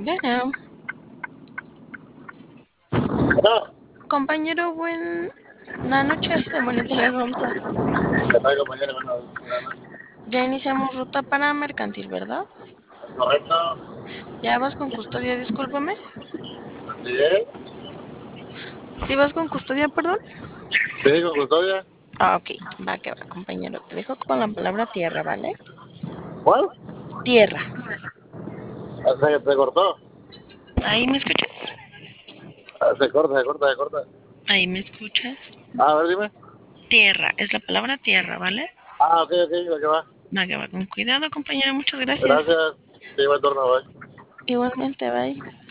Bueno, No, compañero, buena noche. De bonita les vamos a. ¿qué tal, compañero? Buenas noches. Ya iniciamos ruta para mercantil, ¿verdad? Correcto. Ya vas con custodia, discúlpame. Así es. Si vas con custodia, perdón. Sí, con custodia. Ah, ok. Va que va, compañero. Te dejo con la palabra tierra, ¿vale? ¿Cuál? Tierra. Se cortó. ¿Ahí me escuchas? Se corta, se corta, se corta. ¿Ahí me escuchas? A ver, dime. Tierra. Es la palabra tierra, ¿vale? Ok, ok, ¿de qué va? Va que va con cuidado, compañero. Muchas gracias. Gracias. Sí, buen turno, bye. Igualmente, bye.